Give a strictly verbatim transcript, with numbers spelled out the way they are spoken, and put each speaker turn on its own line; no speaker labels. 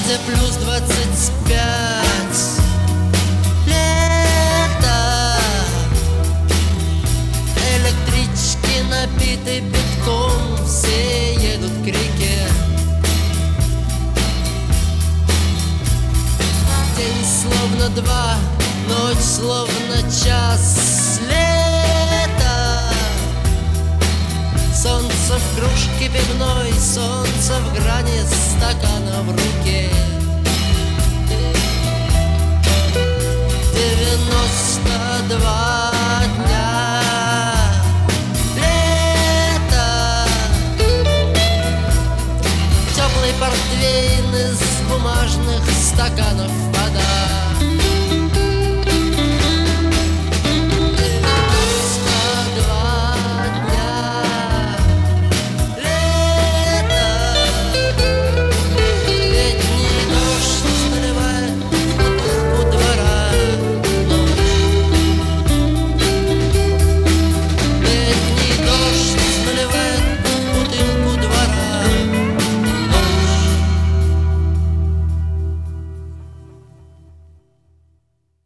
где плюс двадцать пять. Лето. Электрички набиты битком, все едут к реке. День словно два, ночь словно час. Лето. Солнце в кружке пивной, солнце в грани стакана в руке. Девяносто два дня. Лето. Теплый портвейн из бумажных стаканов.